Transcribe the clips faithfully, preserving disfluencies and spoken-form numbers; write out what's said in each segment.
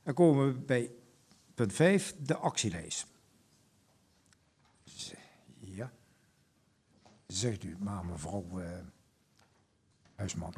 Dan komen we bij punt vijf, de actielijst. Ja. Zegt u maar, mevrouw uh, Huisman.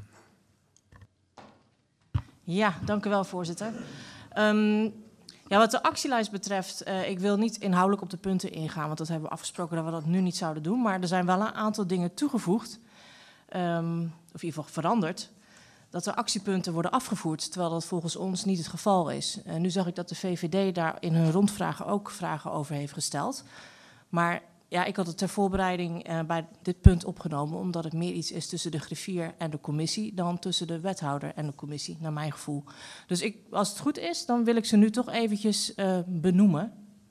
Ja, dank u wel, voorzitter. Um, ja, wat de actielijst betreft, uh, ik wil niet inhoudelijk op de punten ingaan, want dat hebben we afgesproken dat we dat nu niet zouden doen. Maar er zijn wel een aantal dingen toegevoegd, um, of in ieder geval veranderd, dat er actiepunten worden afgevoerd, terwijl dat volgens ons niet het geval is. Uh, nu zag ik dat de V V D daar in hun rondvragen ook vragen over heeft gesteld. Maar ja, ik had het ter voorbereiding uh, bij dit punt opgenomen, omdat het meer iets is tussen de griffier en de commissie dan tussen de wethouder en de commissie, naar mijn gevoel. Dus ik, als het goed is, dan wil ik ze nu toch eventjes uh, benoemen.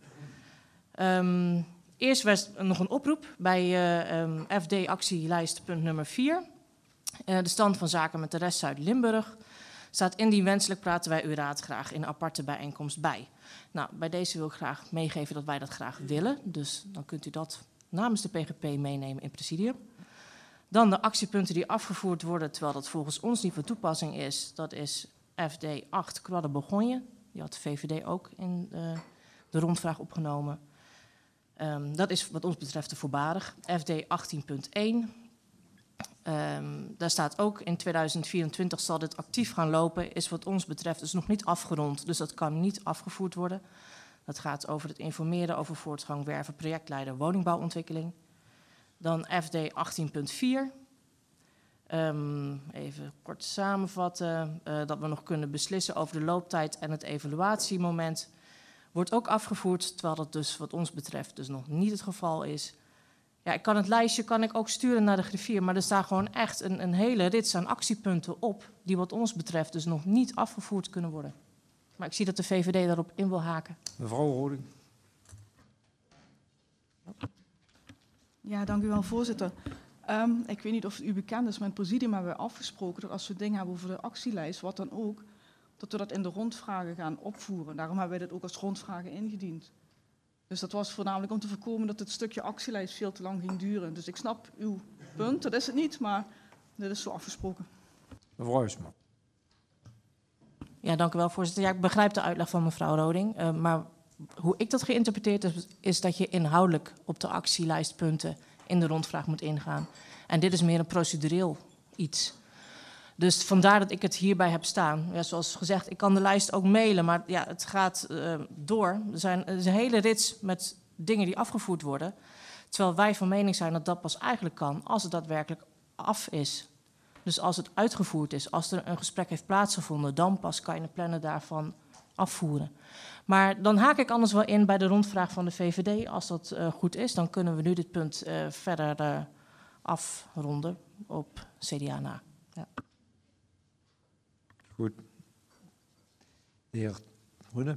Um, eerst was er nog een oproep bij uh, um, F D-actielijst punt nummer vier. Uh, de stand van zaken met de rest Zuid-Limburg. Staat indien wenselijk praten wij uw raad graag in een aparte bijeenkomst bij. Nou, bij deze wil ik graag meegeven dat wij dat graag willen. Dus dan kunt u dat namens de P G P meenemen in het presidium. Dan de actiepunten die afgevoerd worden, terwijl dat volgens ons niet van toepassing is. Dat is F D acht Kwadde Bourgogne. Die had de V V D ook in uh, de rondvraag opgenomen. Um, dat is wat ons betreft te voorbarig. F D achttien punt één. Um, daar staat ook in tweeduizend vierentwintig zal dit actief gaan lopen, is wat ons betreft dus nog niet afgerond, dus dat kan niet afgevoerd worden. Dat gaat over het informeren over voortgang werven projectleider woningbouwontwikkeling. Dan F D achttien punt vier. Um, even kort samenvatten, uh, dat we nog kunnen beslissen over de looptijd en het evaluatiemoment. Wordt ook afgevoerd, terwijl dat dus wat ons betreft dus nog niet het geval is. Ja, ik kan het lijstje kan ik ook sturen naar de griffier, maar er staan gewoon echt een, een hele rits aan actiepunten op, die wat ons betreft dus nog niet afgevoerd kunnen worden. Maar ik zie dat de V V D daarop in wil haken. Mevrouw Roding. Ja, dank u wel, voorzitter. Um, ik weet niet of het u bekend is, maar in het presidium hebben we afgesproken dat als we dingen hebben over de actielijst, wat dan ook, dat we dat in de rondvragen gaan opvoeren. Daarom hebben wij dit ook als rondvragen ingediend. Dus dat was voornamelijk om te voorkomen dat het stukje actielijst veel te lang ging duren. Dus ik snap uw punt, dat is het niet, maar dit is zo afgesproken. Mevrouw Huisman. Ja, dank u wel, voorzitter. Ja, ik begrijp de uitleg van mevrouw Roding. Uh, maar hoe ik dat geïnterpreteerd heb, is dat je inhoudelijk op de actielijstpunten in de rondvraag moet ingaan. En dit is meer een procedureel iets. Dus vandaar dat ik het hierbij heb staan. Ja, zoals gezegd, ik kan de lijst ook mailen, maar ja, het gaat uh, door. Er, zijn, er is een hele rits met dingen die afgevoerd worden. Terwijl wij van mening zijn dat dat pas eigenlijk kan als het daadwerkelijk af is. Dus als het uitgevoerd is, als er een gesprek heeft plaatsgevonden, dan pas kan je de plannen daarvan afvoeren. Maar dan haak ik anders wel in bij de rondvraag van de V V D. Als dat uh, goed is, dan kunnen we nu dit punt uh, verder uh, afronden op C D A na. Ja. Goed. De heer Groene.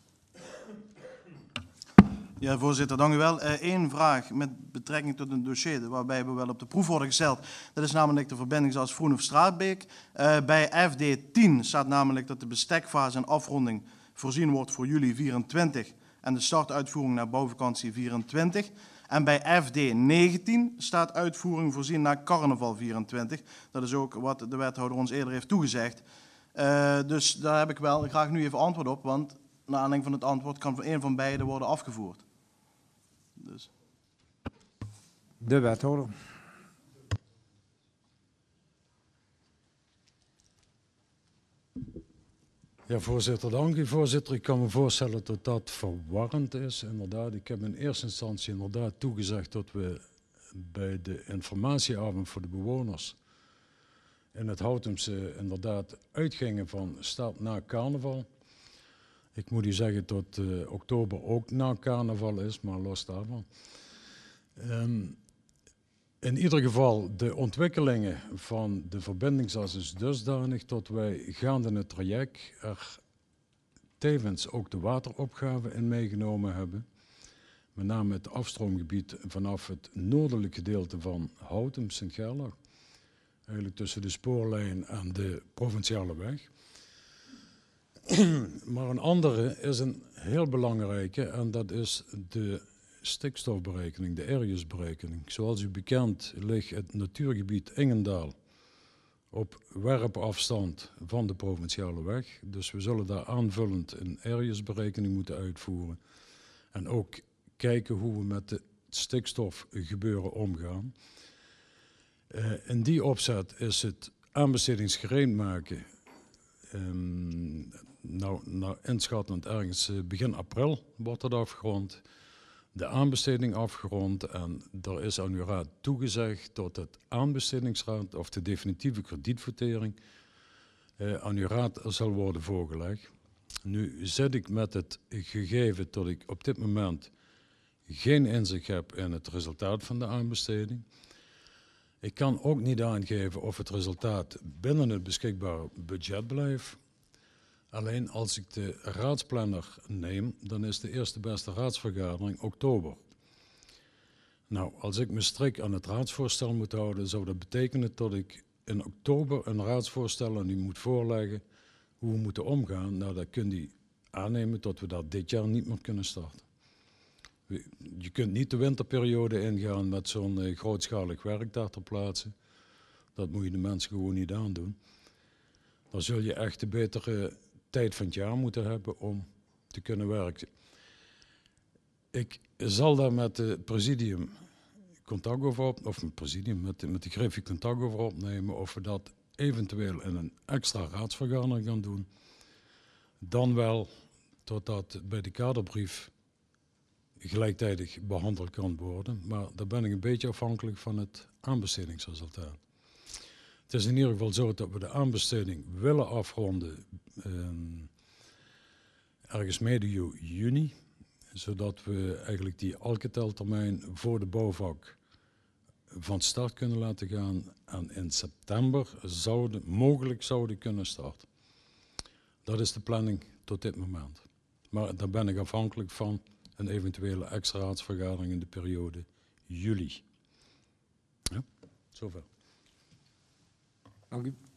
Ja, voorzitter, dank u wel. Eén uh, vraag met betrekking tot een dossier waarbij we wel op de proef worden gesteld. Dat is namelijk de verbindingsas Vroenhof-Straatbeek. Uh, bij F D tien staat namelijk dat de bestekfase en afronding voorzien wordt voor juli vierentwintig en de startuitvoering naar bouwvakantie vierentwintig. En bij F D negentien staat uitvoering voorzien naar carnaval vierentwintig. Dat is ook wat de wethouder ons eerder heeft toegezegd. Uh, dus daar heb ik wel graag nu even antwoord op, want naar aanleiding van het antwoord kan van een van beide worden afgevoerd. Dus. De wethouder. Ja, voorzitter, dank u. Voorzitter, ik kan me voorstellen dat dat verwarrend is. Inderdaad, ik heb in eerste instantie inderdaad toegezegd dat we bij de informatieavond voor de bewoners in het Houtumse inderdaad uitgingen van start na carnaval. Ik moet u zeggen dat uh, oktober ook na carnaval is, maar los daarvan. Um, in ieder geval, de ontwikkelingen van de verbindingsas is dusdanig dat wij gaande het traject er tevens ook de wateropgave in meegenomen hebben. Met name het afstroomgebied vanaf het noordelijk gedeelte van Houtum, Sint-Gerlach. Eigenlijk tussen de spoorlijn en de provinciale weg. Maar een andere is een heel belangrijke en dat is de stikstofberekening, de Ariusberekening. Zoals u bekend ligt het natuurgebied Ingendaal op werpafstand van de provinciale weg. Dus we zullen daar aanvullend een areasberekening moeten uitvoeren. En ook kijken hoe we met het stikstofgebeuren omgaan. Uh, in die opzet is het aanbestedingsgereed maken, um, nou, nou inschattend ergens uh, begin april wordt dat afgerond. De aanbesteding afgerond en er is aan uw raad toegezegd dat het aanbestedingsraad of de definitieve kredietvertering uh, aan uw raad zal worden voorgelegd. Nu zit ik met het gegeven dat ik op dit moment geen inzicht heb in het resultaat van de aanbesteding. Ik kan ook niet aangeven of het resultaat binnen het beschikbare budget blijft. Alleen als ik de raadsplanner neem, dan is de eerste beste raadsvergadering oktober. Nou, als ik me strikt aan het raadsvoorstel moet houden, zou dat betekenen dat ik in oktober een raadsvoorstel aan u moet voorleggen hoe we moeten omgaan. Nou, dat kunt u aannemen dat we dat dit jaar niet meer kunnen starten. Je kunt niet de winterperiode ingaan met zo'n uh, grootschalig werk daar ter plaatse. Dat moet je de mensen gewoon niet aandoen. Dan zul je echt de betere tijd van het jaar moeten hebben om te kunnen werken. Ik zal daar met het presidium contact over op, of met het presidium, met de, met de Griffie contact over opnemen of we dat eventueel in een extra raadsvergadering gaan doen. Dan wel totdat bij de kaderbrief gelijktijdig behandeld kan worden, maar daar ben ik een beetje afhankelijk van het aanbestedingsresultaat. Het is in ieder geval zo dat we de aanbesteding willen afronden eh, ergens medio juni, zodat we eigenlijk die Alcatel-termijn voor de bouwvak van start kunnen laten gaan en in september zouden, mogelijk zouden kunnen starten. Dat is de planning tot dit moment. Maar daar ben ik afhankelijk van een eventuele extra raadsvergadering in de periode juli. Ja, zover. Dank u.